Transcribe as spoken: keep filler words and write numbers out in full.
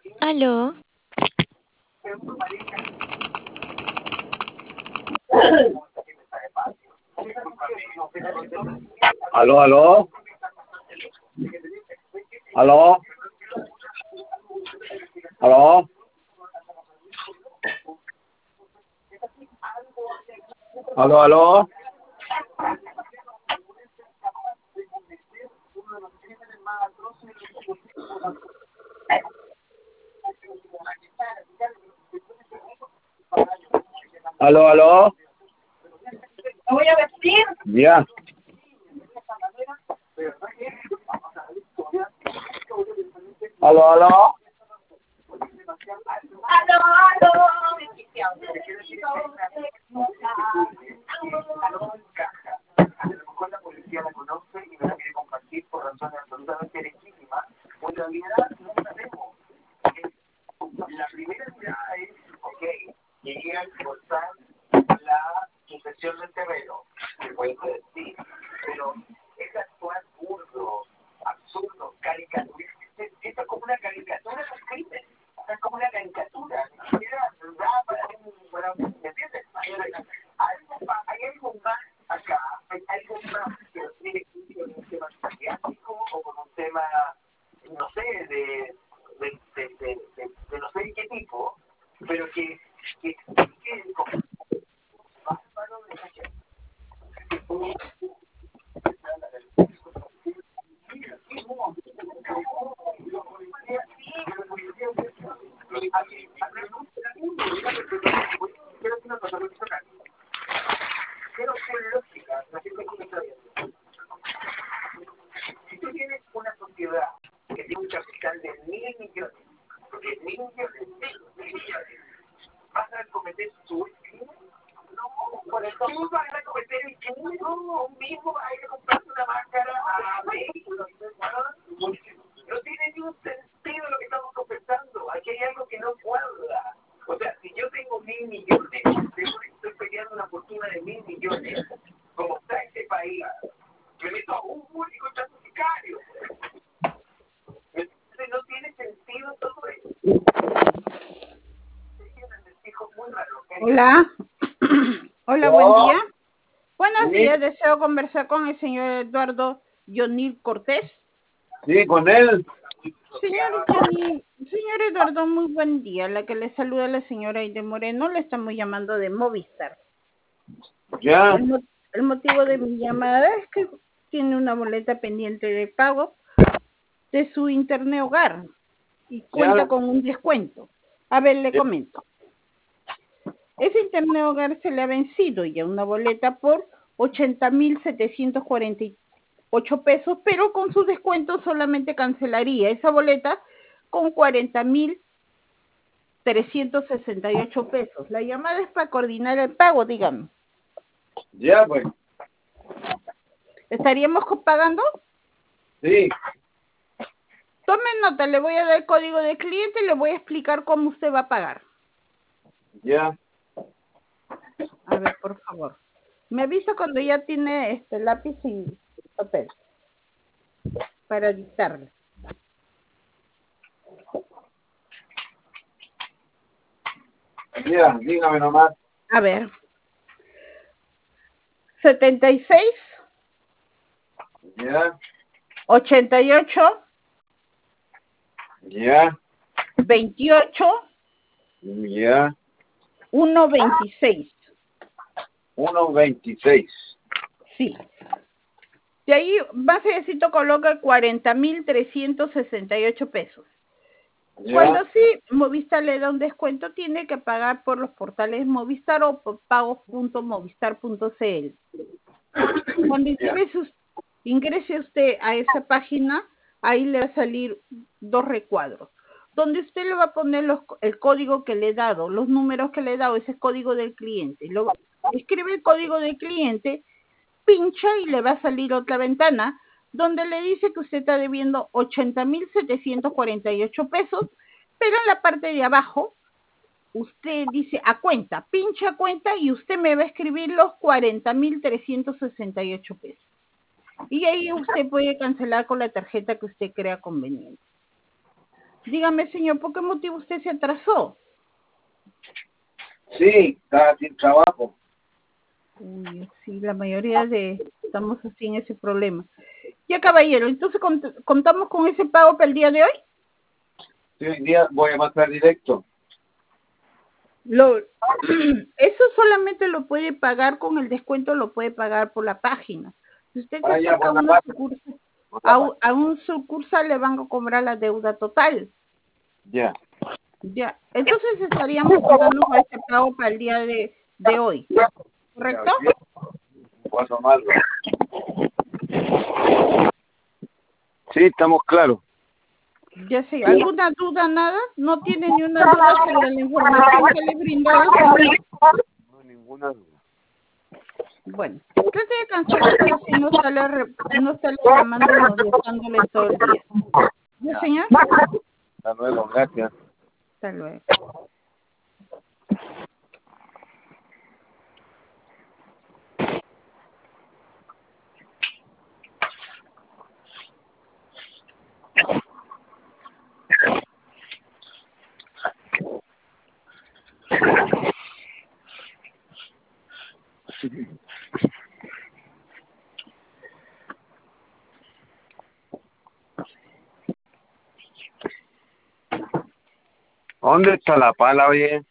Aló, Aló, aló, aló, aló, aló, aló, aló, aló, ¿Me voy a vestir? ya, aló, aló, ¡Aló, aló! Hola, hola, buen aló, día. Buenos sí, días, deseo conversar con el señor Eduardo Yonil Cortés. sí, con él, Señor Yonil, señor Eduardo, muy buen día. La que le saluda la señora Aide Moreno, le estamos llamando de Movistar. ya, El, mo- el motivo de mi llamada es que tiene una boleta pendiente de pago de su internet hogar y cuenta ya, con un descuento. A ver, le ya, comento. Ese internet hogar se le ha vencido ya una boleta por ochenta mil setecientos cuarenta y ocho pesos, pero con su descuento solamente cancelaría esa boleta con cuarenta mil trescientos sesenta y ocho pesos. La llamada es para coordinar el pago, dígame. ya, pues, ¿Estaríamos pagando? sí, Tome nota, le voy a dar el código de cliente y le voy a explicar cómo usted va a pagar. ya, A ver, por favor. Me avisa cuando ya tiene este lápiz y papel para dictarle. ya, dígame nomás, A ver. setenta y seis, ya, ochenta y ocho, ya, veintiocho, ya, ciento veintiséis. uno veintiséis, Sí. De ahí, basecito coloca cuarenta mil trescientos sesenta y ocho pesos. Cuando ya, sí Movistar le da un descuento, tiene que pagar por los portales Movistar o por pagos punto movistar punto c l. Cuando ya, ingrese, ingrese usted a esa página, ahí le va a salir dos recuadros, donde usted le va a poner los, el código que le he dado, los números que le he dado, ese código del cliente. Lo, escribe el código del cliente, pincha y le va a salir otra ventana donde le dice que usted está debiendo ochenta mil setecientos cuarenta y ocho pesos, pero en la parte de abajo usted dice a cuenta, pincha a cuenta y usted me va a escribir los cuarenta mil trescientos sesenta y ocho pesos. Y ahí usted puede cancelar con la tarjeta que usted crea conveniente. Dígame, señor, ¿por qué motivo usted se atrasó? Sí, estaba sin trabajo. Uy, sí, la mayoría de estamos así en ese problema. Ya, caballero, entonces cont- contamos con ese pago para el día de hoy. Sí, hoy día voy a pasar directo. Lo, eso solamente lo puede pagar con el descuento, lo puede pagar por la página. Si usted se Ah, ya, acerca a por la una página. sucursal, Por la a, un- página. a un sucursal le van a cobrar la deuda total. Ya. Ya, entonces estaríamos contando con ese pago para el día de, de hoy, Ya, ¿correcto? hoy día cuatro más. Sí, estamos claros. Ya sé, ¿alguna duda, nada? ¿No tiene ni una duda sobre la información que le he brindado, señor? No, ninguna duda. Bueno, trate de cancelar para así no estarle, re- no estarle llamando y molestándole todo el día. ¿Ya, Ya. señor? Hasta luego, gracias. Hasta luego. ¿Dónde está la pala, oye?